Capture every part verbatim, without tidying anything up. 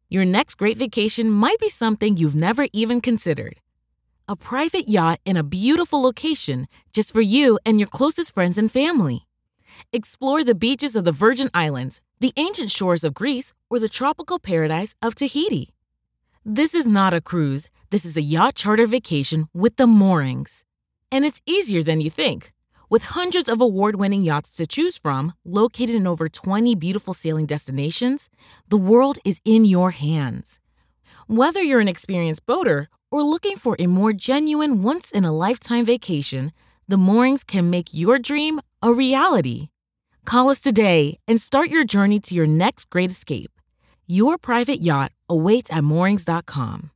Your next great vacation might be something you've never even considered. A private yacht in a beautiful location just for you and your closest friends and family. Explore the beaches of the Virgin Islands, the ancient shores of Greece, or the tropical paradise of Tahiti. This is not a cruise. This is a yacht charter vacation with the moorings. And it's easier than you think. With hundreds of award-winning yachts to choose from, located in over twenty beautiful sailing destinations, the world is in your hands. Whether you're an experienced boater or looking for a more genuine once-in-a-lifetime vacation, the moorings can make your dream a reality. Call us today and start your journey to your next great escape. Your private yacht awaits at moorings dot com.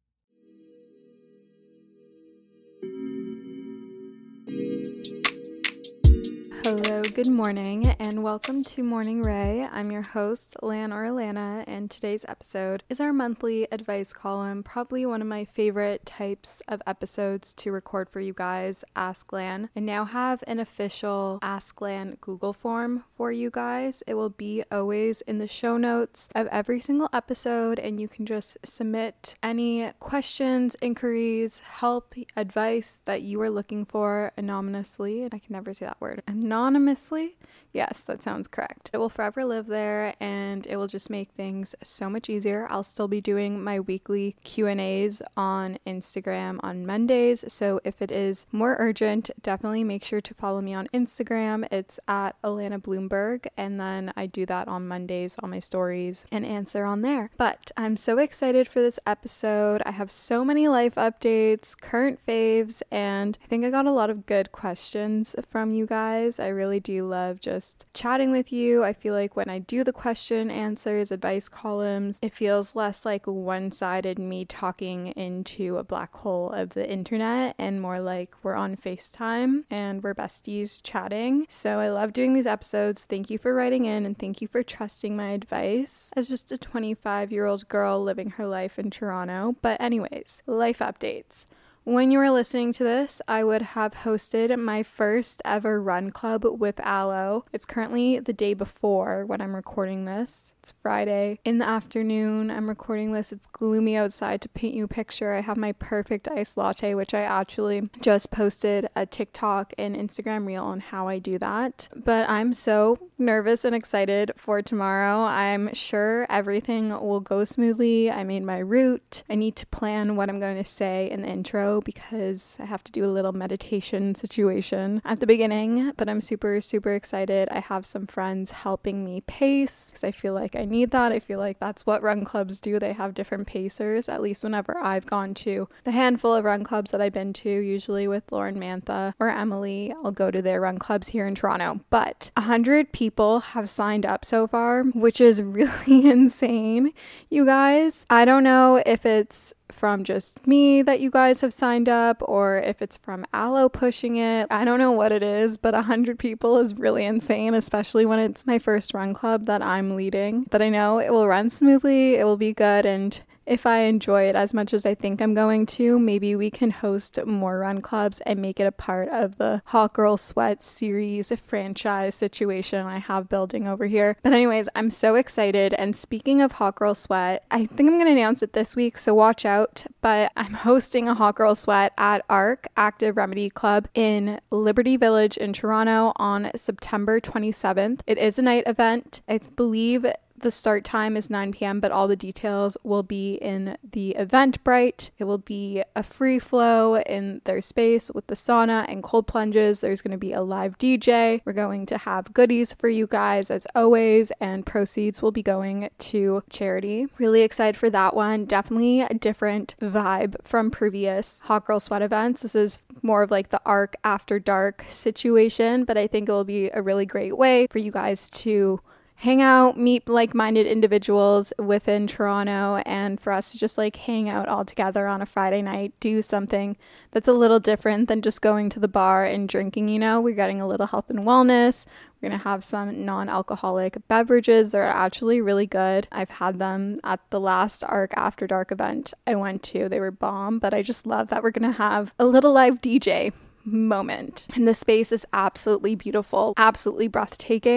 Hello, good morning, and welcome to Morning Ray. I'm your host, Lan or Alana, and today's episode is our monthly advice column, probably one of my favorite types of episodes to record for you guys, Ask Lan. I now have an official Ask Lan Google form for you guys. It will be always in the show notes of every single episode, and you can just submit any questions, inquiries, help, advice that you are looking for anonymously, and I can never say that word, anonymously. Yes, that sounds correct. It will forever live there, and it will just make things so much easier. I'll still be doing my weekly Q and A's on Instagram on Mondays, so if it is more urgent, definitely make sure to follow me on Instagram. It's at Alana Bloomberg, and then I do that on Mondays on my stories and answer on there. But I'm so excited for this episode. I have so many life updates, current faves, and I think I got a lot of good questions from you guys. I really do love just chatting with you. I feel like when I do the question answers, advice columns, it feels less like one-sided me talking into a black hole of the internet and more like we're on FaceTime and we're besties chatting. So I love doing these episodes. Thank you for writing in and thank you for trusting my advice as just a twenty-five-year-old girl living her life in Toronto. But anyways, life updates. When you were listening to this, I would have hosted my first ever run club with Aloe. It's currently the day before when I'm recording this. It's Friday in the afternoon. I'm recording this. It's gloomy outside. To paint you a picture, I have my perfect iced latte, which I actually just posted a TikTok and Instagram reel on how I do that. But I'm so nervous and excited for tomorrow. I'm sure everything will go smoothly. I made my route. I need to plan what I'm going to say in the intro, because I have to do a little meditation situation at the beginning, but I'm super, super excited. I have some friends helping me pace because I feel like I need that. I feel like that's what run clubs do. They have different pacers, at least whenever I've gone to the handful of run clubs that I've been to, usually with Lauren Mantha or Emily. I'll go to their run clubs here in Toronto, but one hundred people have signed up so far, which is really insane, you guys. I don't know if it's from just me that you guys have signed up or if it's from Aloe pushing it. I don't know what it is, but one hundred people is really insane, especially when it's my first run club that I'm leading. But I know it will run smoothly, it will be good, and if I enjoy it as much as I think I'm going to, maybe we can host more run clubs and make it a part of the Hot Girl Sweat series franchise situation I have building over here. But anyways, I'm so excited. And speaking of Hot Girl Sweat, I think I'm going to announce it this week, so watch out. But I'm hosting a Hot Girl Sweat at ARC, Active Remedy Club, in Liberty Village in Toronto on September twenty-seventh. It is a night event. I believe the start time is nine p.m., but all the details will be in the Eventbrite. It will be a free flow in their space with the sauna and cold plunges. There's going to be a live D J. We're going to have goodies for you guys as always, and proceeds will be going to charity. Really excited for that one. Definitely a different vibe from previous Hot Girl Sweat events. This is more of like the ARC After Dark situation, but I think it will be a really great way for you guys to hang out, meet like-minded individuals within Toronto, and for us to just like hang out all together on a Friday night, do something that's a little different than just going to the bar and drinking. You know, we're getting a little health and wellness. We're going to have some non-alcoholic beverages that are actually really good. I've had them at the last ARC After Dark event I went to. They were bomb, but I just love that we're going to have a little live D J moment. And the space is absolutely beautiful, absolutely breathtaking.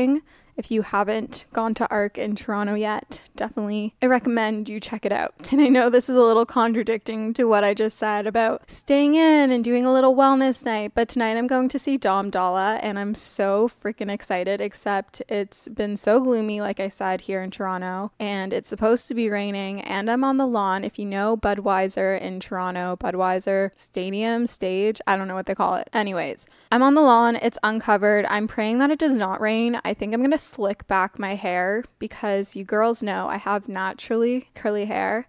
If you haven't gone to ARC in Toronto yet, definitely I recommend you check it out. And I know this is a little contradicting to what I just said about staying in and doing a little wellness night, but tonight I'm going to see Dom Dolla and I'm so freaking excited, except it's been so gloomy, like I said, here in Toronto, and it's supposed to be raining, and I'm on the lawn. If you know Budweiser in Toronto, Budweiser Stadium, stage, I don't know what they call it. Anyways, I'm on the lawn, it's uncovered. I'm praying that it does not rain. I think I'm going to slick back my hair because you girls know I have naturally curly hair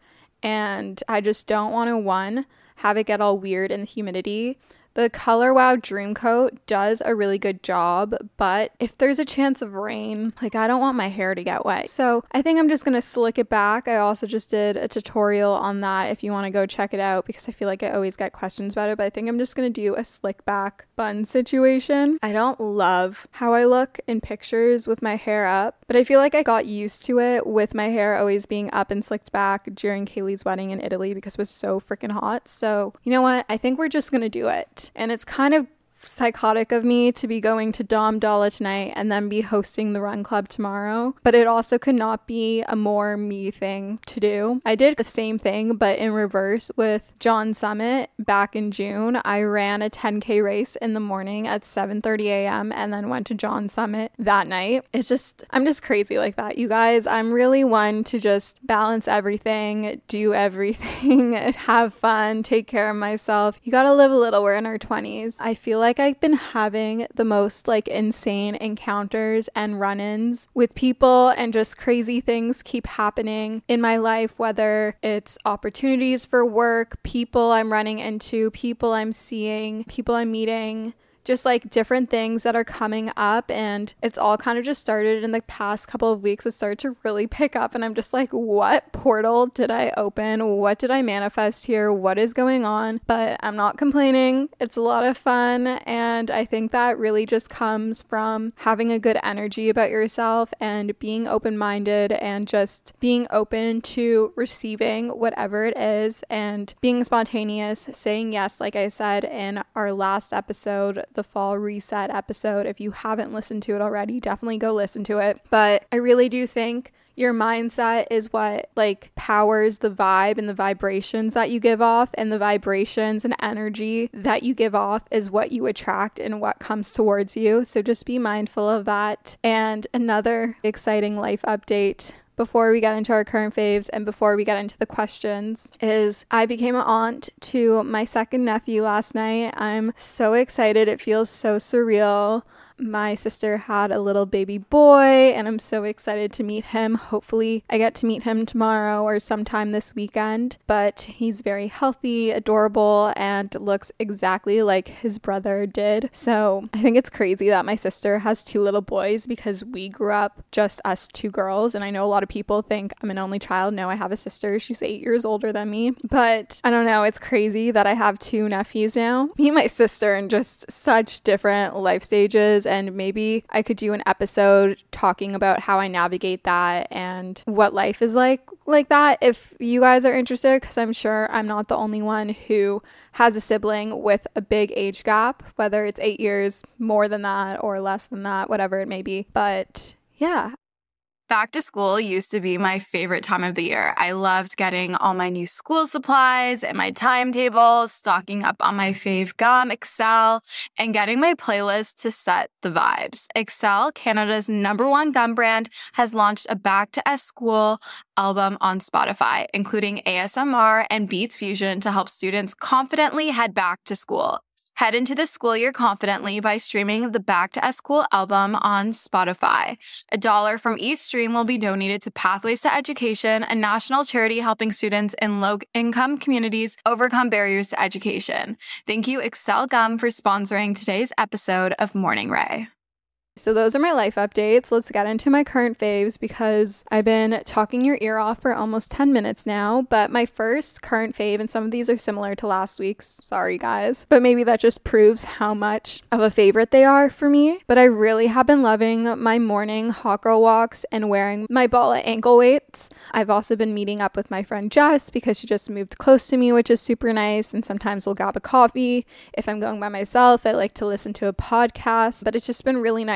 and I just don't want to, one, have it get all weird in the humidity. The Color Wow Dream Coat does a really good job, but if there's a chance of rain, like I don't want my hair to get wet. So I think I'm just going to slick it back. I also just did a tutorial on that if you want to go check it out because I feel like I always get questions about it, but I think I'm just going to do a slick back bun situation. I don't love how I look in pictures with my hair up, but I feel like I got used to it with my hair always being up and slicked back during Kaylee's wedding in Italy because it was so freaking hot. So you know what? I think we're just going to do it. And it's kind of psychotic of me to be going to Dom Dolla tonight and then be hosting the Run Club tomorrow, but it also could not be a more me thing to do. I did the same thing but in reverse with John Summit back in June. I ran a ten K race in the morning at seven thirty a.m. and then went to John Summit that night. It's just, I'm just crazy like that, you guys. I'm really one to just balance everything, do everything, have fun, take care of myself. You gotta live a little. We're in our twenties. I feel like I've been having the most like insane encounters and run-ins with people, and just crazy things keep happening in my life, whether it's opportunities for work, people I'm running into, people I'm seeing, people I'm meeting, just like different things that are coming up, and it's all kind of just started in the past couple of weeks. It started to really pick up and I'm just like, what portal did I open? What did I manifest here? What is going on? But I'm not complaining. It's a lot of fun, and I think that really just comes from having a good energy about yourself and being open-minded and just being open to receiving whatever it is and being spontaneous, saying yes, like I said in our last episode, the fall reset episode. If you haven't listened to it already, definitely go listen to it. But I really do think your mindset is what like powers the vibe and the vibrations that you give off, and the vibrations and energy that you give off is what you attract and what comes towards you. So just be mindful of that. And another exciting life update before we get into our current faves and before we get into the questions is I became an aunt to my second nephew last night. I'm so excited. It feels so surreal. My sister had a little baby boy and I'm so excited to meet him. Hopefully I get to meet him tomorrow or sometime this weekend, but he's very healthy, adorable, and looks exactly like his brother did. So I think it's crazy that my sister has two little boys because we grew up just us two girls. And I know a lot of people think I'm an only child. No, I have a sister. She's eight years older than me, but I don't know. It's crazy that I have two nephews now. Me and my sister in just such different life stages. And maybe I could do an episode talking about how I navigate that and what life is like like that if you guys are interested, because I'm sure I'm not the only one who has a sibling with a big age gap, whether it's eight years, more than that, or less than that, whatever it may be. But yeah. Back to school used to be my favorite time of the year. I loved getting all my new school supplies and my timetables, stocking up on my fave gum, Excel, and getting my playlist to set the vibes. Excel, Canada's number one gum brand, has launched a Back to School album on Spotify, including A S M R and Beats Fusion to help students confidently head back to school. Head into the school year confidently by streaming the Back to School album on Spotify. A dollar from each stream will be donated to Pathways to Education, a national charity helping students in low-income communities overcome barriers to education. Thank you, Excel Gum, for sponsoring today's episode of Morning Ray. So those are my life updates. Let's get into my current faves because I've been talking your ear off for almost ten minutes now. But my first current fave, and some of these are similar to last week's, sorry guys, but maybe that just proves how much of a favorite they are for me. But I really have been loving my morning hot girl walks and wearing my Bala ankle weights. I've also been meeting up with my friend Jess because she just moved close to me, which is super nice. And sometimes we'll grab a coffee. If I'm going by myself, I like to listen to a podcast, but it's just been really nice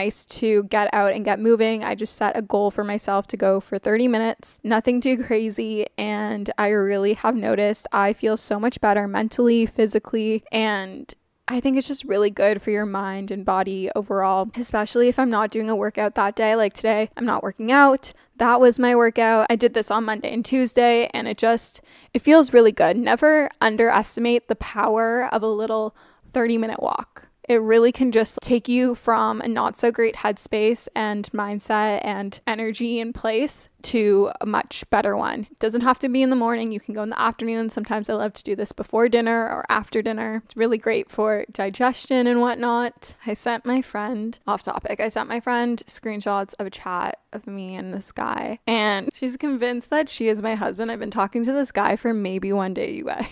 nice to get out and get moving. I just set a goal for myself to go for thirty minutes, nothing too crazy. And I really have noticed I feel so much better mentally, physically, and I think it's just really good for your mind and body overall, especially if I'm not doing a workout that day. Like today, I'm not working out. That was my workout. I did this on Monday and Tuesday, and it just, it feels really good. Never underestimate the power of a little thirty minute walk. It really can just take you from a not so great headspace and mindset and energy in place to a much better one. It doesn't have to be in the morning. You can go in the afternoon. Sometimes I love to do this before dinner or after dinner. It's really great for digestion and whatnot. I sent my friend, off topic, I sent my friend screenshots of a chat of me and this guy, and she's convinced that she is my husband. I've been talking to this guy for maybe one day, you guys.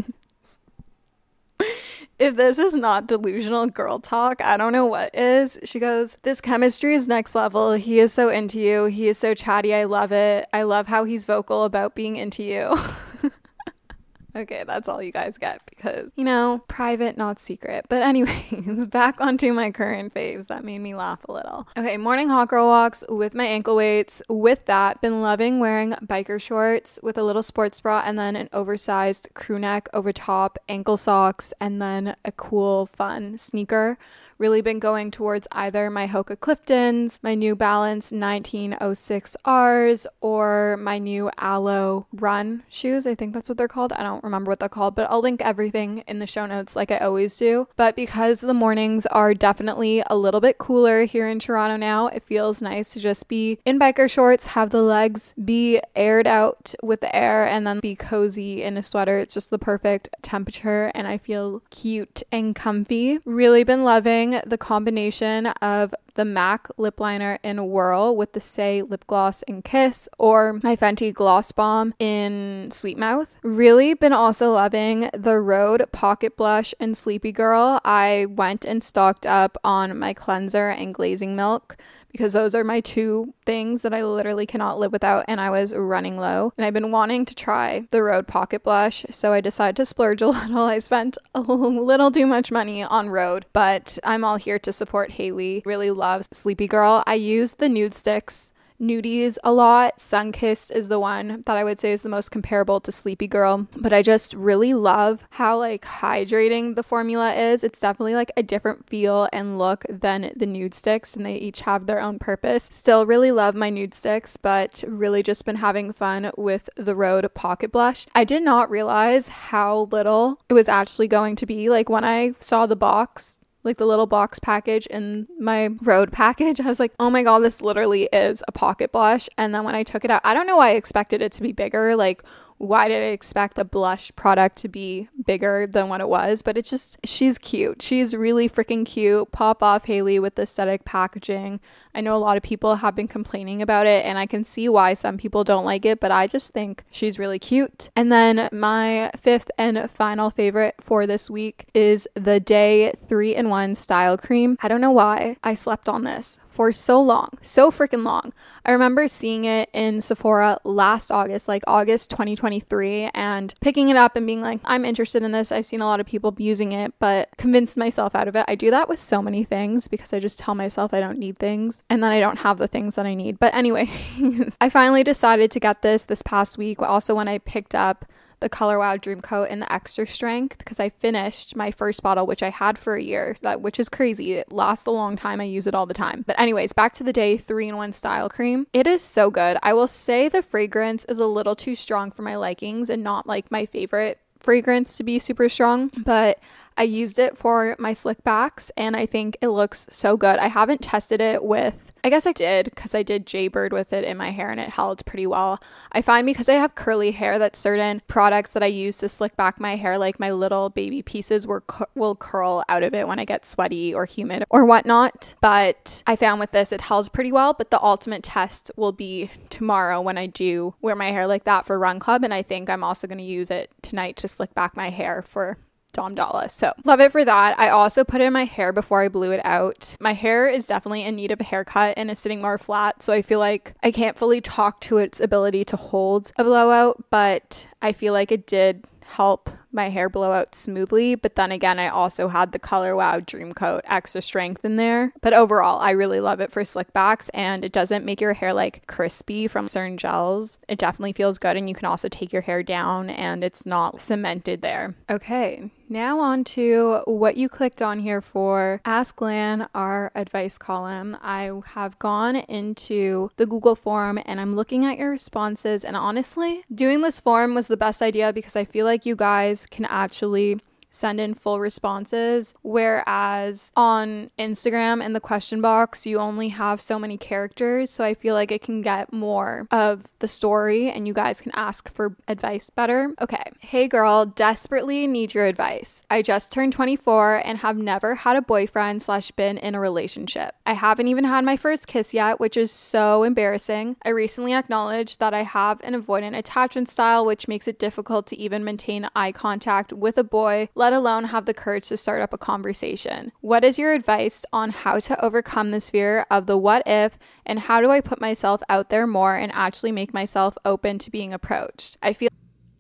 If this is not delusional girl talk, I don't know what is. She goes, this chemistry is next level. He is so into you. He is so chatty. I love it. I love how he's vocal about being into you. Okay, that's all you guys get because, you know, private, not secret. But anyways, back onto my current faves that made me laugh a little. Okay, morning hot girl walks with my ankle weights. With that, been loving wearing biker shorts with a little sports bra and then an oversized crew neck over top, ankle socks, and then a cool, fun sneaker. Really been going towards either my Hoka Cliftons, my New Balance nineteen oh six R's, or my new Aloe Run shoes. I think that's what they're called. I don't remember what they're called, but I'll link everything in the show notes like I always do. But because the mornings are definitely a little bit cooler here in Toronto now, it feels nice to just be in biker shorts, have the legs be aired out with the air, and then be cozy in a sweater. It's just the perfect temperature, and I feel cute and comfy. Really been loving the combination of the MAC lip liner in Whirl with the Say lip gloss in Kiss, or my Fenty Gloss Bomb in Sweet Mouth. Really been also loving the Rhode Pocket Blush in Sleepy Girl. I went and stocked up on my cleanser and glazing milk because those are my two things that I literally cannot live without, and I was running low. And I've been wanting to try the Rhode Pocket Blush, so I decided to splurge a little. I spent a little too much money on Rhode, but I'm all here to support Hailey. Really loves Sleepy Girl. I use the Nude Sticks nudies a lot. Sunkissed is the one that I would say is the most comparable to Sleepy Girl, but I just really love how like hydrating the formula is. It's definitely like a different feel and look than the Nude Sticks, and they each have their own purpose. Still really love my Nude Sticks, but really just been having fun with the Rhode Pocket Blush. I did not realize how little it was actually going to be. Like when I saw the box, like the little box package in my Rhode package, I was like, oh my god, this literally is a pocket blush. And then when I took it out, I don't know why I expected it to be bigger. Like, why did I expect the blush product to be bigger than what it was? But it's just, she's cute. She's really freaking cute. Pop off Hailey with the aesthetic packaging. I know a lot of people have been complaining about it, and I can see why some people don't like it, but I just think she's really cute. And then my fifth and final favorite for this week is the Day three in one Style Cream. I don't know why I slept on this for so long, so freaking long. I remember seeing it in Sephora last August, like August twenty twenty-three, and picking it up and being like, I'm interested in this. I've seen a lot of people using it, but convinced myself out of it. I do that with so many things because I just tell myself I don't need things, and then I don't have the things that I need. But anyway, I finally decided to get this this past week. Also, when I picked up the Color Wow Dream Coat in the extra strength, because I finished my first bottle, which I had for a year, that which is crazy. It lasts a long time. I use it all the time. But anyways, back to the Day three in one Style Cream. It is so good. I will say the fragrance is a little too strong for my likings and not like my favorite fragrance to be super strong, but I used it for my slick backs and I think it looks so good. I haven't tested it with, I guess I did because I did Jaybird with it in my hair and it held pretty well. I find because I have curly hair that certain products that I use to slick back my hair, like my little baby pieces, will, will curl out of it when I get sweaty or humid or whatnot. But I found with this, it held pretty well. But the ultimate test will be tomorrow when I do wear my hair like that for Run Club. And I think I'm also going to use it tonight to slick back my hair for Dom Dalla. So love it for that. I also put it in my hair before I blew it out. My hair is definitely in need of a haircut and is sitting more flat, so I feel like I can't fully talk to its ability to hold a blowout, but I feel like it did help my hair blow out smoothly. But then again, I also had the Color Wow Dream Coat Extra Strength in there. But overall, I really love it for slick backs, and it doesn't make your hair like crispy from certain gels. It definitely feels good, and you can also take your hair down and it's not cemented there. Okay, now on to what you clicked on here for Ask Lan, our advice column. I have gone into the Google form and I'm looking at your responses, and honestly, doing this form was the best idea because I feel like you guys can actually send in full responses, whereas on Instagram in the question box you only have so many characters, so I feel like it can get more of the story and you guys can ask for advice better. Okay, hey girl, desperately need your advice. I just turned twenty-four and have never had a boyfriend slash been in a relationship. I haven't even had my first kiss yet, which is so embarrassing. I recently acknowledged that I have an avoidant attachment style, which makes it difficult to even maintain eye contact with a boy, let alone have the courage to start up a conversation. What is your advice on how to overcome this fear of the what if, and how do I put myself out there more and actually make myself open to being approached? I feel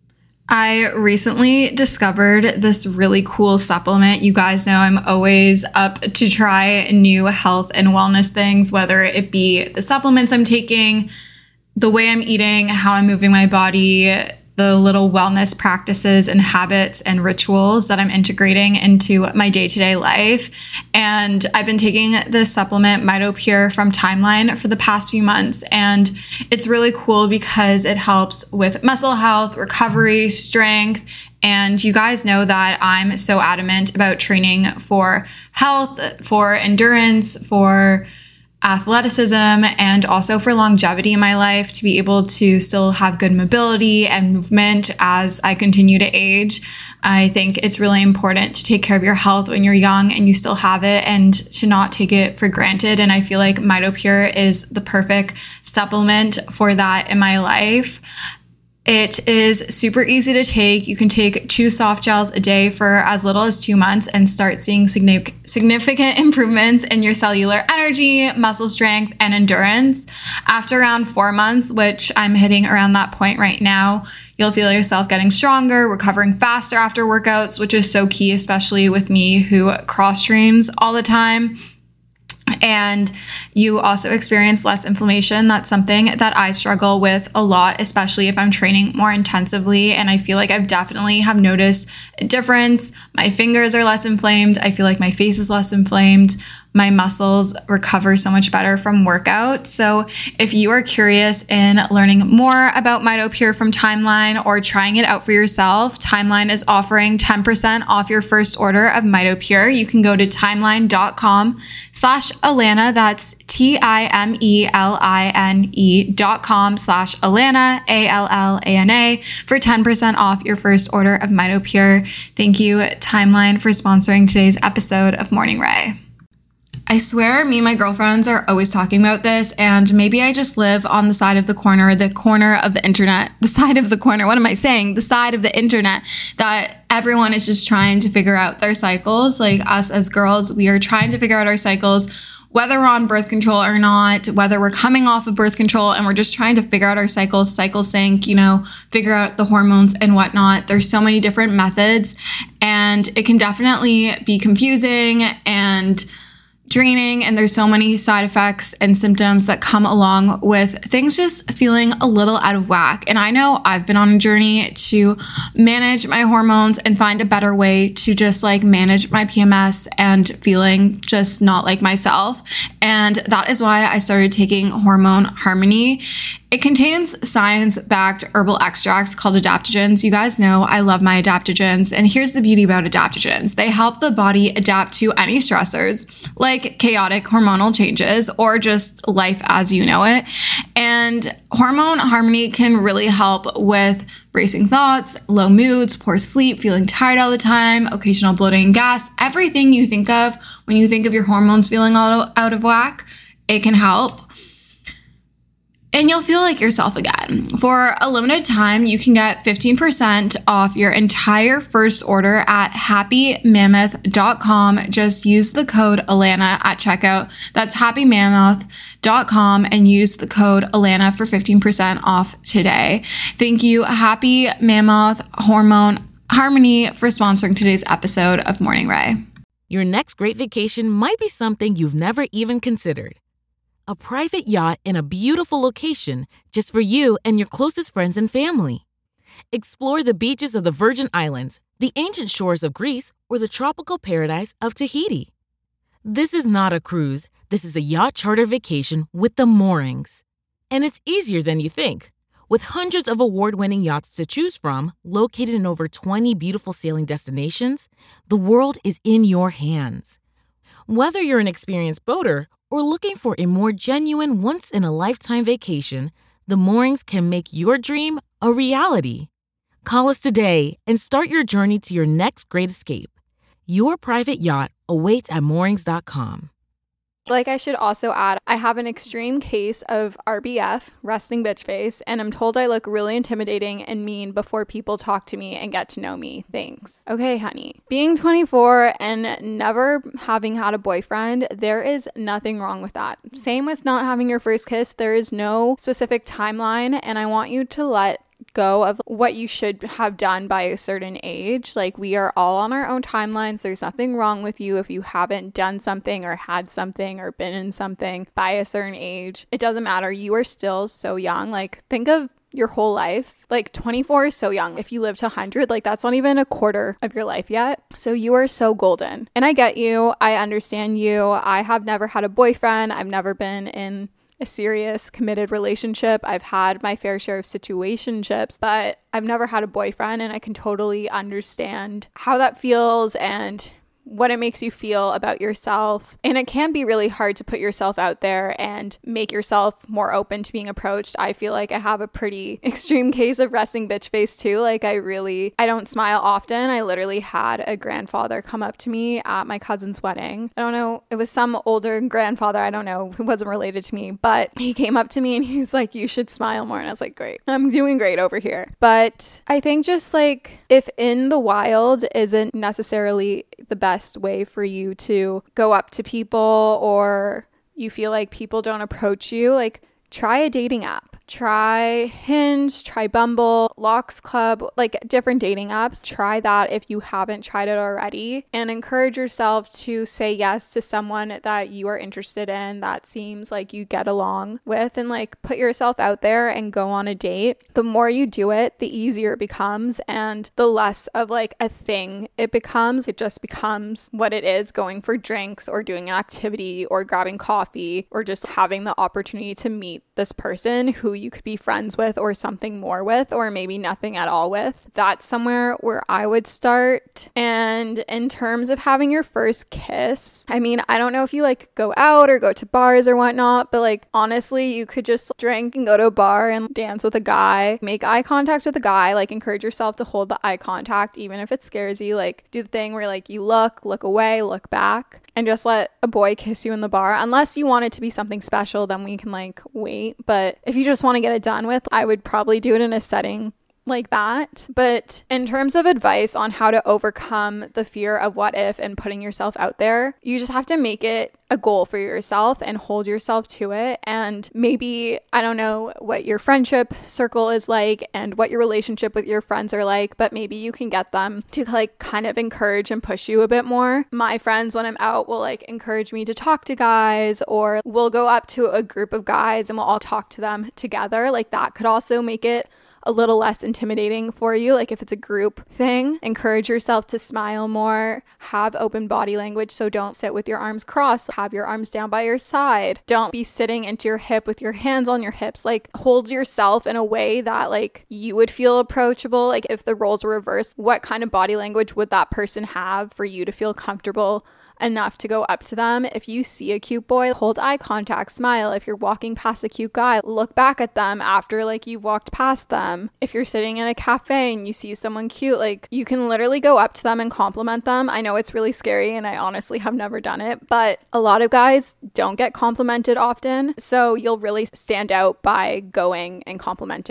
I recently discovered this really cool supplement. You guys know I'm always up to try new health and wellness things, whether it be the supplements I'm taking, the way I'm eating, how I'm moving my body, the little wellness practices and habits and rituals that I'm integrating into my day-to-day life. And I've been taking this supplement MitoPure from Timeline for the past few months. And it's really cool because it helps with muscle health, recovery, strength. And you guys know that I'm so adamant about training for health, for endurance, for athleticism, and also for longevity in my life, to be able to still have good mobility and movement as I continue to age. I think it's really important to take care of your health when you're young and you still have it, and to not take it for granted. And I feel like MitoPure is the perfect supplement for that in my life. It is super easy to take. You can take two soft gels a day for as little as two months and start seeing significant improvements in your cellular energy, muscle strength, and endurance. After around four months, which I'm hitting around that point right now, you'll feel yourself getting stronger, recovering faster after workouts, which is so key, especially with me who cross trains all the time. And you also experience less inflammation. That's something that I struggle with a lot, especially if I'm training more intensively. And I feel like I've definitely have noticed a difference. My fingers are less inflamed. I feel like my face is less inflamed. My muscles recover so much better from workout. So if you are curious in learning more about MitoPure from Timeline or trying it out for yourself, Timeline is offering ten percent off your first order of MitoPure. You can go to timeline.com slash Alana. That's T-I-M-E-L-I-N-E dot com slash Alana, A L L A N A, for ten percent off your first order of MitoPure. Thank you, Timeline, for sponsoring today's episode of Morning Ray. I swear me and my girlfriends are always talking about this, and maybe I just live on the side of the corner, the corner of the internet, the side of the corner, what am I saying? The side of the internet that everyone is just trying to figure out their cycles. Like us as girls, we are trying to figure out our cycles, whether we're on birth control or not, whether we're coming off of birth control, and we're just trying to figure out our cycles, cycle sync, you know, figure out the hormones and whatnot. There's so many different methods, and it can definitely be confusing and draining, and there's so many side effects and symptoms that come along with things just feeling a little out of whack. And I know I've been on a journey to manage my hormones and find a better way to just like manage my P M S and feeling just not like myself. And that is why I started taking Hormone Harmony. It contains science-backed herbal extracts called adaptogens. You guys know I love my adaptogens. And here's the beauty about adaptogens. They help the body adapt to any stressors, like chaotic hormonal changes or just life as you know it. And Hormone Harmony can really help with racing thoughts, low moods, poor sleep, feeling tired all the time, occasional bloating and gas, everything you think of when you think of your hormones feeling out of whack, it can help. And you'll feel like yourself again. For a limited time, you can get fifteen percent off your entire first order at happy mammoth dot com. Just use the code Alana at checkout. That's happy mammoth dot com and use the code Alana for fifteen percent off today. Thank you, Happy Mammoth Hormone Harmony for sponsoring today's episode of Morning Ray. Your next great vacation might be something you've never even considered. A private yacht in a beautiful location just for you and your closest friends and family. Explore the beaches of the Virgin Islands, the ancient shores of Greece, or the tropical paradise of Tahiti. This is not a cruise. This is a yacht charter vacation with the moorings. And it's easier than you think. With hundreds of award-winning yachts to choose from, located in over twenty beautiful sailing destinations, the world is in your hands. Whether you're an experienced boater or looking for a more genuine once-in-a-lifetime vacation, the moorings can make your dream a reality. Call us today and start your journey to your next great escape. Your private yacht awaits at moorings dot com. Like, I should also add, I have an extreme case of R B F, resting bitch face, and I'm told I look really intimidating and mean before people talk to me and get to know me. Thanks. Okay, honey. Being twenty-four and never having had a boyfriend, there is nothing wrong with that. Same with not having your first kiss. There is no specific timeline, and I want you to let go of what you should have done by a certain age. Like, we are all on our own timelines. There's nothing wrong with you if you haven't done something or had something or been in something by a certain age. It doesn't matter. You are still so young. Like, think of your whole life. Like, twenty-four is so young. If you live to one hundred, like, that's not even a quarter of your life yet. So you are so golden. And I get you. I understand you. I have never had a boyfriend. I've never been in a serious committed relationship. I've had my fair share of situationships, but I've never had a boyfriend, and I can totally understand how that feels and what it makes you feel about yourself. And it can be really hard to put yourself out there and make yourself more open to being approached. I feel like I have a pretty extreme case of resting bitch face too. Like, I really, I don't smile often. I literally had a grandfather come up to me at my cousin's wedding. I don't know, it was some older grandfather, I don't know, who wasn't related to me, but he came up to me and he's like, you should smile more. And I was like, great, I'm doing great over here. But I think just like, if in the wild isn't necessarily the best way for you to go up to people, or you feel like people don't approach you, like, try a dating app. Try Hinge, try Bumble, Locks Club, like different dating apps. Try that if you haven't tried it already, and encourage yourself to say yes to someone that you are interested in, that seems like you get along with, and like put yourself out there and go on a date. The more you do it, the easier it becomes, and the less of like a thing it becomes. It just becomes what it is, going for drinks or doing an activity or grabbing coffee or just having the opportunity to meet this person who you could be friends with or something more with, or maybe nothing at all with. That's somewhere where I would start. And in terms of having your first kiss, I mean, I don't know if you like go out or go to bars or whatnot, but like, honestly, you could just drink and go to a bar and dance with a guy, make eye contact with a guy, like encourage yourself to hold the eye contact, even if it scares you. Like, do the thing where like you look, look away, look back, and just let a boy kiss you in the bar. Unless you want it to be something special, then we can like wait. But if you just want to get it done with, I would probably do it in a setting like that. But in terms of advice on how to overcome the fear of what if and putting yourself out there, you just have to make it a goal for yourself and hold yourself to it. And maybe, I don't know what your friendship circle is like and what your relationship with your friends are like, but maybe you can get them to like kind of encourage and push you a bit more. My friends, when I'm out, will like encourage me to talk to guys, or we'll go up to a group of guys and we'll all talk to them together. Like, that could also make it a little less intimidating for you. Like, if it's a group thing, encourage yourself to smile more, have open body language. So don't sit with your arms crossed, have your arms down by your side. Don't be sitting into your hip with your hands on your hips. Like, hold yourself in a way that like you would feel approachable. Like, if the roles were reversed, what kind of body language would that person have for you to feel comfortable enough to go up to them? If you see a cute boy, hold eye contact, smile. If you're walking past a cute guy, look back at them after like you've walked past them. If you're sitting in a cafe and you see someone cute, like, you can literally go up to them and compliment them. I know it's really scary, and I honestly have never done it, but a lot of guys don't get complimented often, so you'll really stand out by going and complimenting them.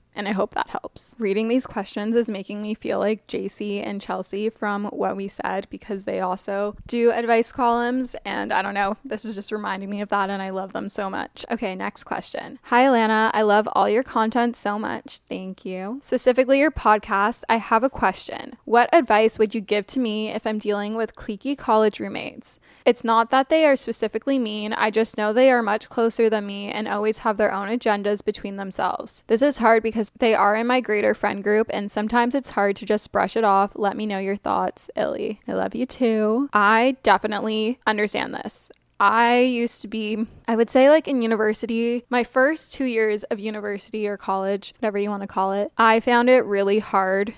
And I hope that helps. Reading these questions is making me feel like J C and Chelsea from What We Said, because they also do advice columns. And I don't know, this is just reminding me of that, and I love them so much. Okay, next question. Hi, Alana. I love all your content so much. Thank you. Specifically your podcast. I have a question. What advice would you give to me if I'm dealing with cliquey college roommates? It's not that they are specifically mean. I just know they are much closer than me and always have their own agendas between themselves. This is hard because they are in my greater friend group, and sometimes it's hard to just brush it off. Let me know your thoughts, Illy. I love you too. I definitely understand this. I used to be, I would say like in university, my first two years of university or college, whatever you want to call it, I found it really hard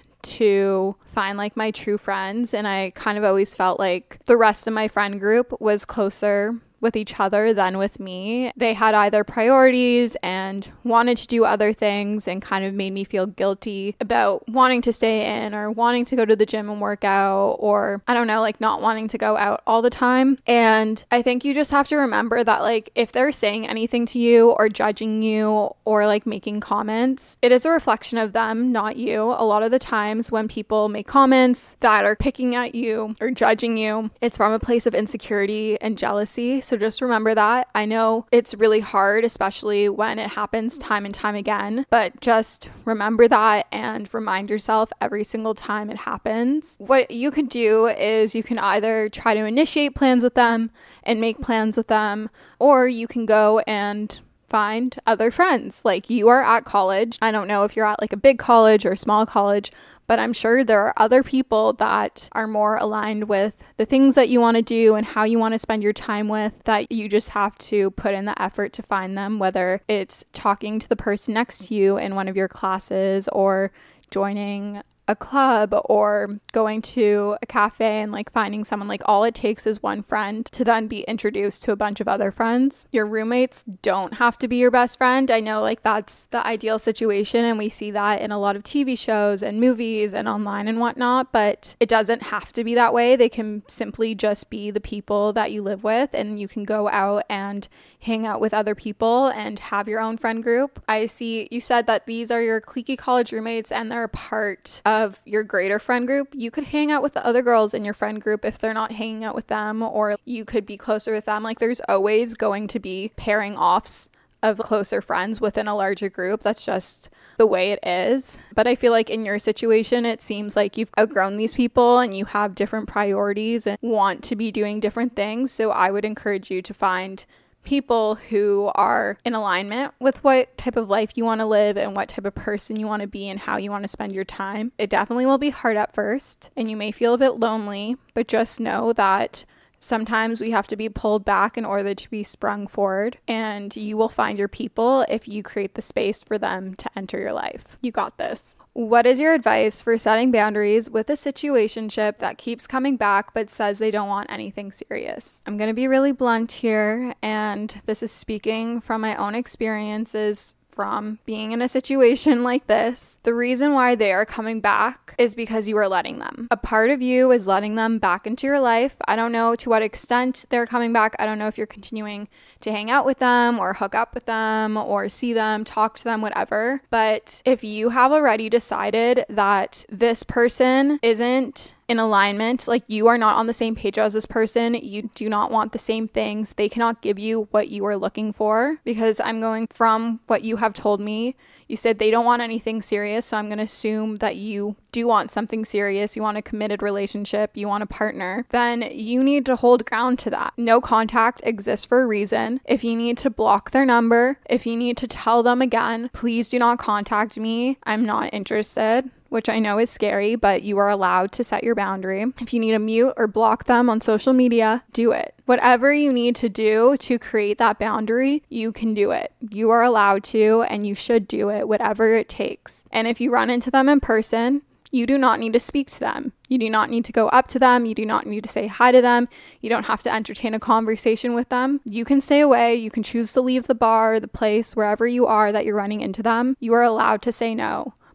to find like my true friends, and I kind of always felt like the rest of my friend group was closer with each other than with me. They had either priorities and wanted to do other things and kind of made me feel guilty about wanting to stay in or wanting to go to the gym and work out, or I don't know, like not wanting to go out all the time. And I think you just have to remember that like if they're saying anything to you or judging you or like making comments, it is a reflection of them, not you. A lot of the times when people make comments that are picking at you or judging you, it's from a place of insecurity and jealousy. So just remember that. I know it's really hard, especially when it happens time and time again, but just remember that and remind yourself every single time it happens. What you can do is you can either try to initiate plans with them and make plans with them, or you can go and find other friends. Like you are at college. I don't know if you're at like a big college or a small college, but I'm sure there are other people that are more aligned with the things that you want to do and how you want to spend your time with, that you just have to put in the effort to find them, whether it's talking to the person next to you in one of your classes or joining a club or going to a cafe and like finding someone. Like all it takes is one friend to then be introduced to a bunch of other friends. Your roommates don't have to be your best friend. I know like that's the ideal situation, and we see that in a lot of T V shows and movies and online and whatnot, but it doesn't have to be that way. They can simply just be the people that you live with, and you can go out and hang out with other people and have your own friend group. I see you said that these are your cliquey college roommates and they're a part of your greater friend group. You could hang out with the other girls in your friend group if they're not hanging out with them, or you could be closer with them. Like there's always going to be pairing offs of closer friends within a larger group. That's just the way it is. But I feel like in your situation, it seems like you've outgrown these people and you have different priorities and want to be doing different things. So I would encourage you to find people who are in alignment with what type of life you want to live and what type of person you want to be and how you want to spend your time. It definitely will be hard at first and you may feel a bit lonely, but just know that sometimes we have to be pulled back in order to be sprung forward, and you will find your people if you create the space for them to enter your life. You got this. What is your advice for setting boundaries with a situationship that keeps coming back but says they don't want anything serious? I'm going to be really blunt here, and this is speaking from my own experiences from being in a situation like this. The reason why they are coming back is because you are letting them. A part of you is letting them back into your life. I don't know to what extent they're coming back. I don't know if you're continuing to hang out with them or hook up with them or see them, talk to them, whatever. But if you have already decided that this person isn't in alignment, like you are not on the same page as this person, you do not want the same things, they cannot give you what you are looking for, because I'm going from what you have told me. You said they don't want anything serious, so I'm going to assume that you do want something serious. You want a committed relationship. You want a partner. Then you need to hold ground to that. No contact exists for a reason. If you need to block their number, if you need to tell them again, please do not contact me, I'm not interested, which I know is scary, but you are allowed to set your boundary. If you need to mute or block them on social media, do it. Whatever you need to do to create that boundary, you can do it. You are allowed to, and you should do it, whatever it takes. And if you run into them in person, you do not need to speak to them. You do not need to go up to them. You do not need to say hi to them. You don't have to entertain a conversation with them. You can stay away. You can choose to leave the bar, the place, wherever you are that you're running into them. You are allowed to say no.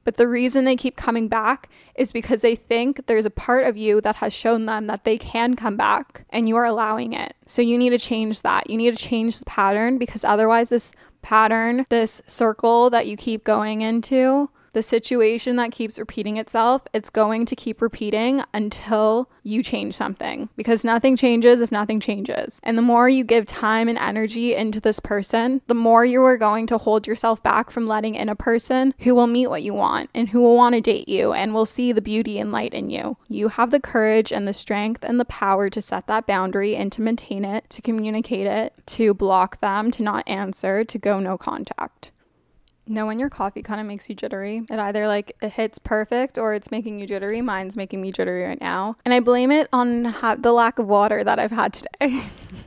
But the reason they keep coming back is because they think there's a part of you that has shown them that they can come back and you are allowing it. So you need to change that. You need to change the pattern, because otherwise this pattern, this circle that you keep going into, the situation that keeps repeating itself, it's going to keep repeating until you change something, because nothing changes if nothing changes. And the more you give time and energy into this person, the more you are going to hold yourself back from letting in a person who will meet what you want and who will want to date you and will see the beauty and light in you. You have the courage and the strength and the power to set that boundary and to maintain it, to communicate it, to block them, to not answer, to go no contact. Know when your coffee kind of makes you jittery? It either like it hits perfect or it's making you jittery. Mine's making me jittery right now. And I blame it on ha- the lack of water that I've had today.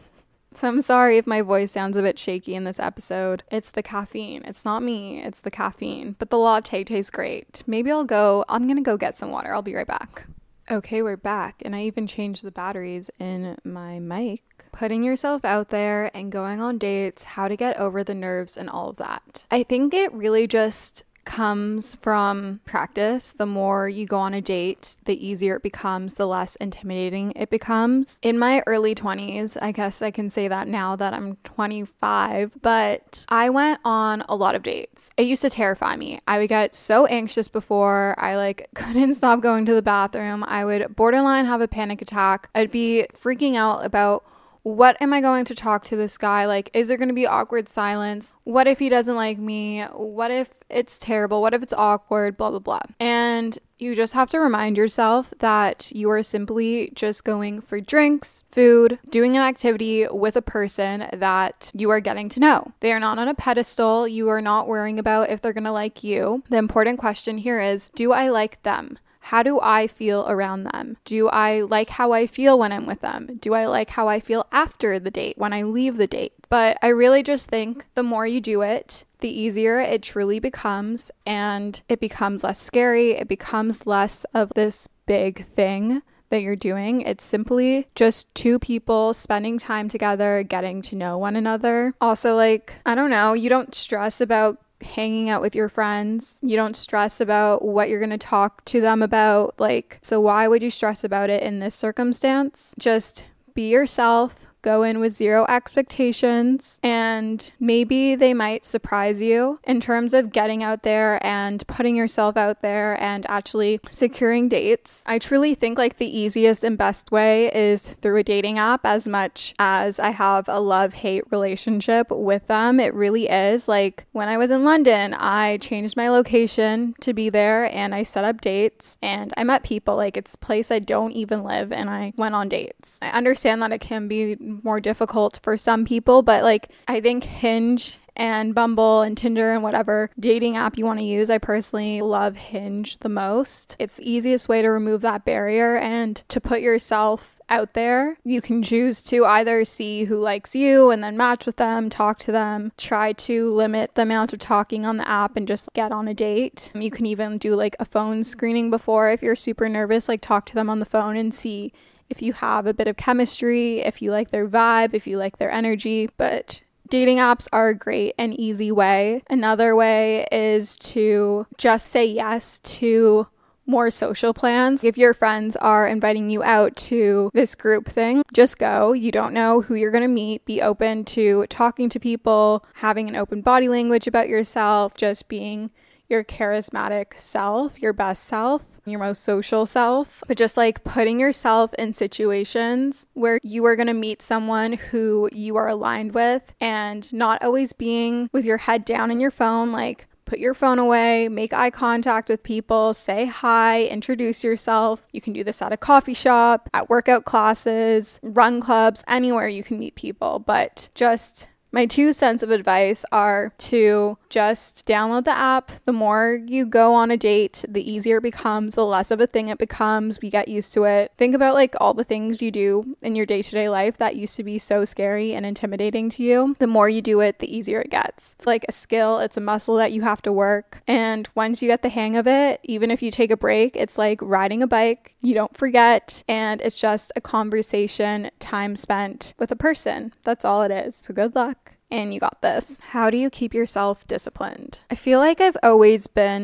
So I'm sorry if my voice sounds a bit shaky in this episode. It's the caffeine. It's not me. It's the caffeine. But the latte tastes great. Maybe I'll go, I'm going to go get some water. I'll be right back. Okay, we're back, and I even changed the batteries in my mic. Putting yourself out there and going on dates, how to get over the nerves and all of that. I think it really just comes from practice. The more you go on a date, the easier it becomes, the less intimidating it becomes. In my early twenties, I guess I can say that now that I'm twenty-five, but I went on a lot of dates. It used to terrify me. I would get so anxious before. I like couldn't stop going to the bathroom. I would borderline have a panic attack. I'd be freaking out about, what am I going to talk to this guy? Like, is there going to be awkward silence? What if he doesn't like me? What if it's terrible? What if it's awkward? Blah, blah, blah. And you just have to remind yourself that you are simply just going for drinks, food, doing an activity with a person that you are getting to know. They are not on a pedestal. You are not worrying about if they're going to like you. The important question here is, do I like them? How do I feel around them? Do I like how I feel when I'm with them? Do I like how I feel after the date, when I leave the date? But I really just think the more you do it, the easier it truly becomes, and it becomes less scary. It becomes less of this big thing that you're doing. It's simply just two people spending time together, getting to know one another. Also, like, I don't know, you don't stress about hanging out with your friends. You don't stress about what you're going to talk to them about. Like, so why would you stress about it in this circumstance? Just be yourself. Go in with zero expectations, and maybe they might surprise you in terms of getting out there and putting yourself out there and actually securing dates. I truly think like the easiest and best way is through a dating app. As much as I have a love-hate relationship with them, it really is. Like, when I was in London, I changed my location to be there and I set up dates and I met people. Like, it's a place I don't even live and I went on dates. I understand that it can be more difficult for some people, but like, I think Hinge and Bumble and Tinder and whatever dating app you want to use, I personally love Hinge the most. It's the easiest way to remove that barrier and to put yourself out there. You can choose to either see who likes you and then match with them, talk to them, try to limit the amount of talking on the app and just get on a date. You can even do like a phone screening before if you're super nervous, like talk to them on the phone and see if you have a bit of chemistry, if you like their vibe, if you like their energy. But dating apps are a great and easy way. Another way is to just say yes to more social plans. If your friends are inviting you out to this group thing, just go. You don't know who you're going to meet. Be open to talking to people, having an open body language about yourself, just being your charismatic self, your best self, your most social self, but just like putting yourself in situations where you are going to meet someone who you are aligned with, and not always being with your head down in your phone. Like, put your phone away, make eye contact with people, say hi, introduce yourself. You can do this at a coffee shop, at workout classes, run clubs, anywhere you can meet people. But just my two cents of advice are to just download the app. The more you go on a date, the easier it becomes, the less of a thing it becomes. We get used to it. Think about like all the things you do in your day-to-day life that used to be so scary and intimidating to you. The more you do it, the easier it gets. It's like a skill. It's a muscle that you have to work. And once you get the hang of it, even if you take a break, it's like riding a bike. You don't forget. And it's just a conversation, time spent with a person. That's all it is. So good luck. And you got this. How do you keep yourself disciplined? I feel like I've always been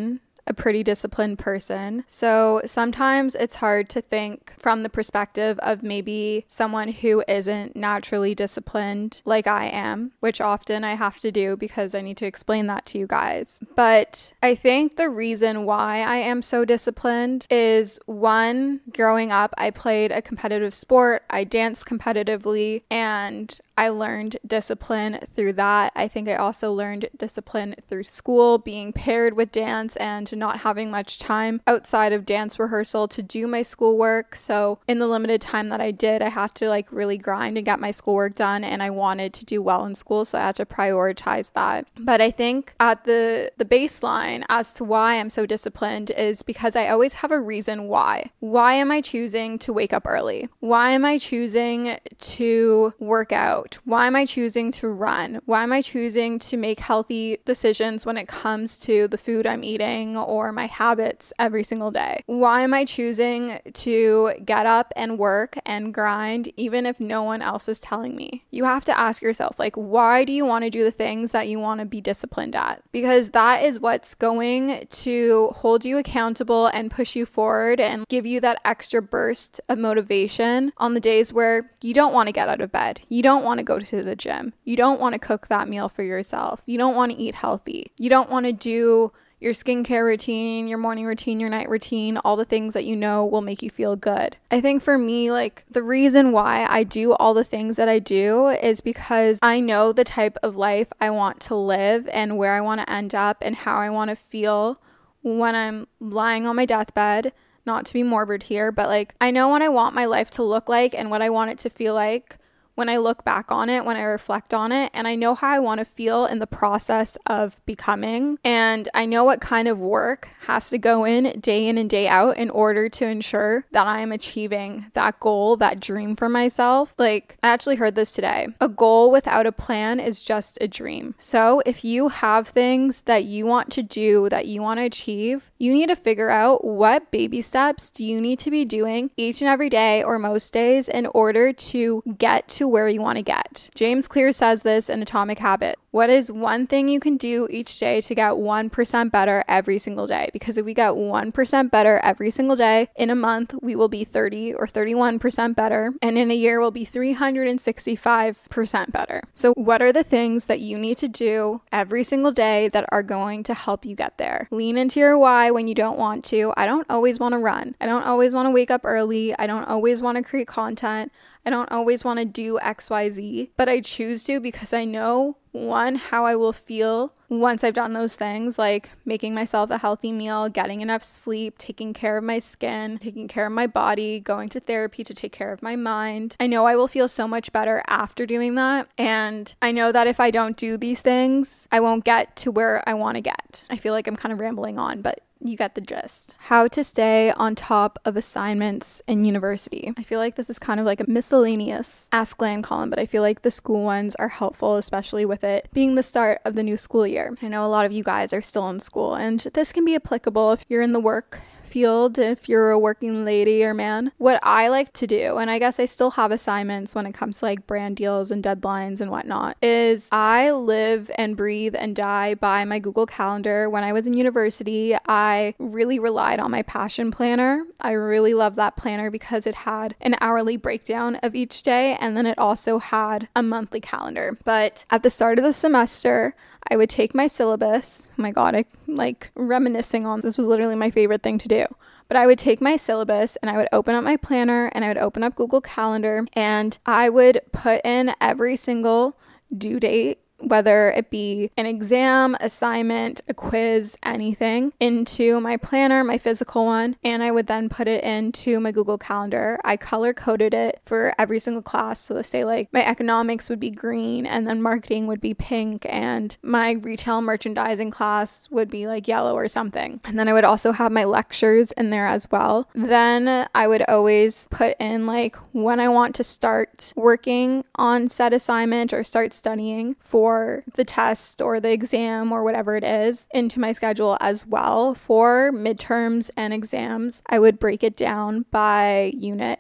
a pretty disciplined person. So sometimes it's hard to think from the perspective of maybe someone who isn't naturally disciplined like I am, which often I have to do because I need to explain that to you guys. But I think the reason why I am so disciplined is, one, growing up, I played a competitive sport, I danced competitively, and I learned discipline through that. I think I also learned discipline through school, being paired with dance and not having much time outside of dance rehearsal to do my schoolwork. So in the limited time that I did, I had to like really grind and get my schoolwork done, and I wanted to do well in school, so I had to prioritize that. But I think at the the baseline as to why I'm so disciplined is because I always have a reason why. Why am I choosing to wake up early? Why am I choosing to work out? Why am I choosing to run? Why am I choosing to make healthy decisions when it comes to the food I'm eating or my habits every single day? Why am I choosing to get up and work and grind even if no one else is telling me? You have to ask yourself, like, why do you want to do the things that you want to be disciplined at? Because that is what's going to hold you accountable and push you forward and give you that extra burst of motivation on the days where you don't want to get out of bed. You don't want to go to the gym. You don't want to cook that meal for yourself. You don't want to eat healthy. You don't want to do your skincare routine, your morning routine, your night routine, all the things that you know will make you feel good. I think for me, like, the reason why I do all the things that I do is because I know the type of life I want to live and where I want to end up and how I want to feel when I'm lying on my deathbed. Not to be morbid here, but like, I know what I want my life to look like and what I want it to feel like when I look back on it, when I reflect on it, and I know how I want to feel in the process of becoming. And I know what kind of work has to go in day in and day out in order to ensure that I am achieving that goal, that dream for myself. Like, I actually heard this today. A goal without a plan is just a dream. So if you have things that you want to do, that you want to achieve, you need to figure out what baby steps do you need to be doing each and every day or most days in order to get to where you want to get. James Clear says this in Atomic Habits. What is one thing you can do each day to get one percent better every single day? Because if we get one percent better every single day, in a month, we will be thirty or thirty-one percent better. And in a year, we'll be three hundred sixty-five percent better. So what are the things that you need to do every single day that are going to help you get there? Lean into your why when you don't want to. I don't always want to run. I don't always want to wake up early. I don't always want to create content. I don't always want to do X Y Z, but I choose to because I know, one, how I will feel once I've done those things, like making myself a healthy meal, getting enough sleep, taking care of my skin, taking care of my body, going to therapy to take care of my mind. I know I will feel so much better after doing that. And I know that if I don't do these things, I won't get to where I want to get. I feel like I'm kind of rambling on, but you get the gist. How to stay on top of assignments in university. I feel like this is kind of like a miscellaneous Ask Lan column, but I feel like the school ones are helpful, especially with it being the start of the new school year. I know a lot of you guys are still in school, and this can be applicable if you're in the work field, if you're a working lady or man. What I like to do, and I guess I still have assignments when it comes to like brand deals and deadlines and whatnot, is I live and breathe and die by my Google Calendar. When I was in university, I really relied on my passion planner. I really love that planner because it had an hourly breakdown of each day, and then it also had a monthly calendar. But at the start of the semester, I would take my syllabus. Oh my God, I like reminiscing on this was literally my favorite thing to do. But I would take my syllabus and I would open up my planner and I would open up Google Calendar and I would put in every single due date, whether it be an exam, assignment, a quiz, anything, into my planner, my physical one, and I would then put it into my Google Calendar. I color coded it for every single class. So let's say like my economics would be green and then marketing would be pink and my retail merchandising class would be like yellow or something. And then I would also have my lectures in there as well. Then I would always put in like when I want to start working on said assignment or start studying for for the test or the exam or whatever it is into my schedule as well. For midterms and exams, I would break it down by unit.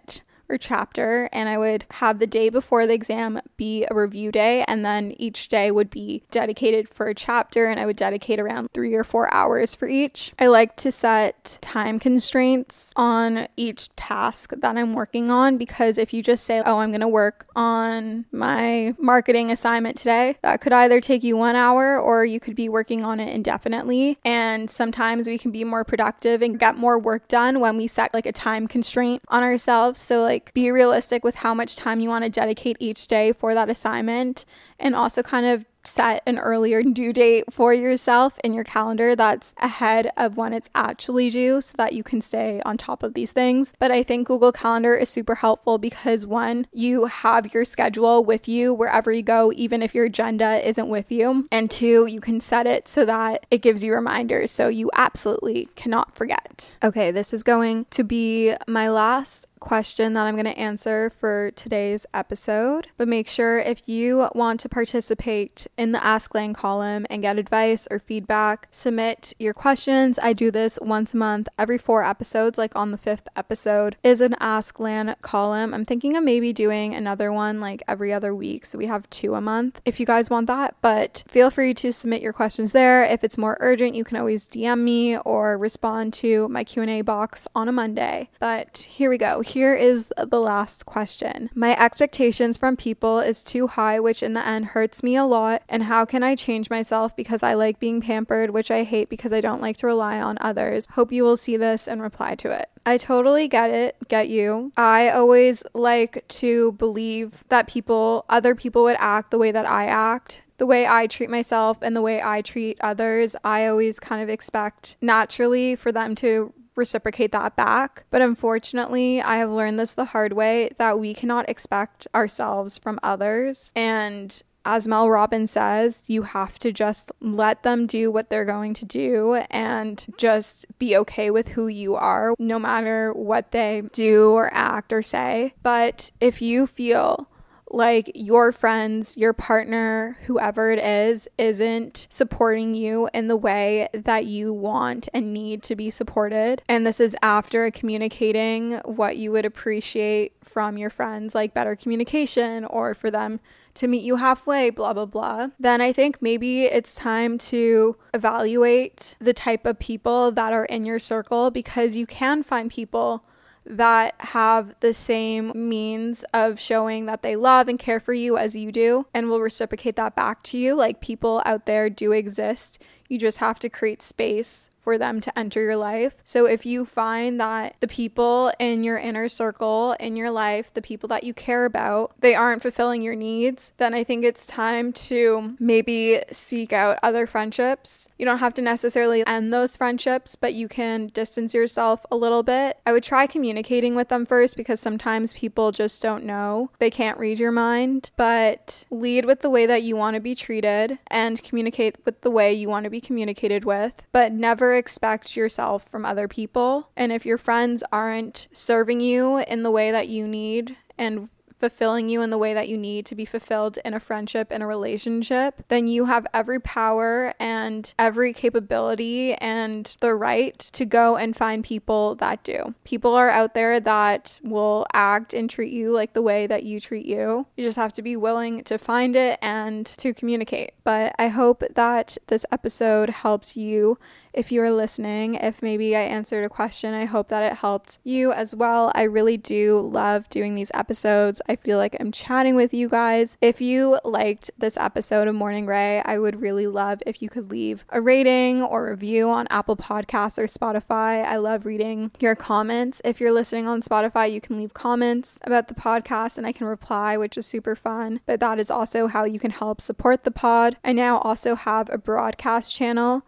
or chapter, and I would have the day before the exam be a review day, and then each day would be dedicated for a chapter, and I would dedicate around three or four hours for each. I like to set time constraints on each task that I'm working on, because if you just say, oh, I'm going to work on my marketing assignment today, that could either take you one hour or you could be working on it indefinitely. And sometimes we can be more productive and get more work done when we set like a time constraint on ourselves. So like be realistic with how much time you want to dedicate each day for that assignment, and also kind of set an earlier due date for yourself in your calendar that's ahead of when it's actually due, so that you can stay on top of these things. But I think Google Calendar is super helpful because, one, you have your schedule with you wherever you go, even if your agenda isn't with you, and two, you can set it so that it gives you reminders so you absolutely cannot forget. Okay, this is going to be my last question that I'm going to answer for today's episode, but make sure if you want to participate in the Ask Lan column and get advice or feedback, submit your questions. I do this once a month, every four episodes, like on the fifth episode is an Ask Lan column. I'm thinking of maybe doing another one like every other week, so we have two a month if you guys want that, but feel free to submit your questions there. If it's more urgent, you can always D M me or respond to my Q and A box on a Monday. But here we go. Here is the last question. My expectations from people is too high, which in the end hurts me a lot. And how can I change myself, because I like being pampered, which I hate because I don't like to rely on others. Hope you will see this and reply to it. I totally get it, get you. I always like to believe that people, other people would act the way that I act. The way I treat myself and the way I treat others, I always kind of expect naturally for them to reciprocate that back. But unfortunately, I have learned this the hard way, that we cannot expect ourselves from others. And as Mel Robbins says, you have to just let them do what they're going to do and just be okay with who you are, no matter what they do or act or say. But if you feel like your friends, your partner, whoever it is, isn't supporting you in the way that you want and need to be supported, and this is after communicating what you would appreciate from your friends, like better communication or for them to meet you halfway, blah, blah, blah, then I think maybe it's time to evaluate the type of people that are in your circle, because you can find people that have the same means of showing that they love and care for you as you do, and will reciprocate that back to you. Like, people out there do exist. You just have to create space for them to enter your life. So if you find that the people in your inner circle, in your life, the people that you care about, they aren't fulfilling your needs, then I think it's time to maybe seek out other friendships. You don't have to necessarily end those friendships, but you can distance yourself a little bit. I would try communicating with them first, because sometimes people just don't know. They can't read your mind, but lead with the way that you want to be treated and communicate with the way you want to be communicated with, but never expect yourself from other people. And if your friends aren't serving you in the way that you need and fulfilling you in the way that you need to be fulfilled in a friendship, in a relationship, then you have every power and every capability and the right to go and find people that do. People are out there that will act and treat you like the way that you treat you. You just have to be willing to find it and to communicate. But I hope that this episode helps you. If you are listening, if maybe I answered a question, I hope that it helped you as well. I really do love doing these episodes. I feel like I'm chatting with you guys. If you liked this episode of Morning Ray, I would really love if you could leave a rating or review on Apple Podcasts or Spotify. I love reading your comments. If you're listening on Spotify, you can leave comments about the podcast and I can reply, which is super fun. But that is also how you can help support the pod. I now also have a broadcast channel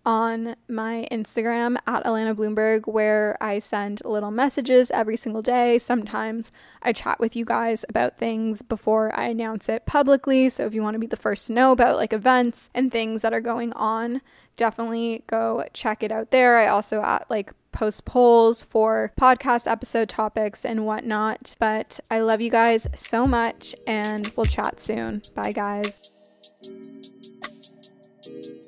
on my Instagram at Alana Bloomberg, where I send little messages every single day. Sometimes I chat with you guys about things before I announce it publicly. So if you want to be the first to know about like events and things that are going on, definitely go check it out there. I also at like post polls for podcast episode topics and whatnot. But I love you guys so much, and we'll chat soon. Bye, guys.